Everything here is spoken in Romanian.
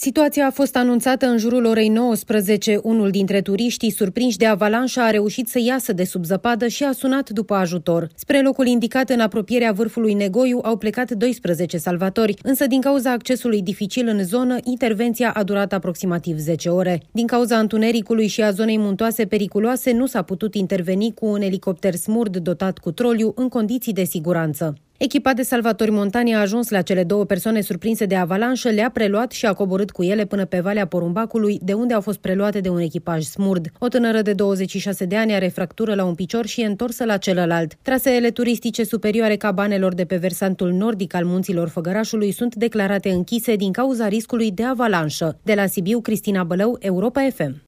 Situația a fost anunțată în jurul orei 19. Unul dintre turiștii surprinși de avalanșă a reușit să iasă de sub zăpadă și a sunat după ajutor. Spre locul indicat în apropierea vârfului Negoiu au plecat 12 salvatori, însă din cauza accesului dificil în zonă, intervenția a durat aproximativ 10 ore. Din cauza întunericului și a zonei muntoase periculoase, nu s-a putut interveni cu un elicopter Smurd dotat cu troliu în condiții de siguranță. Echipa de salvatori montani a ajuns la cele două persoane surprinse de avalanșă, le-a preluat și a coborât cu ele până pe Valea Porumbacului, de unde au fost preluate de un echipaj Smurd. O tânără de 26 de ani are fractură la un picior și e întorsă la celălalt. Traseele turistice superioare cabanelor de pe versantul nordic al munților Făgărașului sunt declarate închise din cauza riscului de avalanșă. De la Sibiu, Cristina Bălău, Europa FM.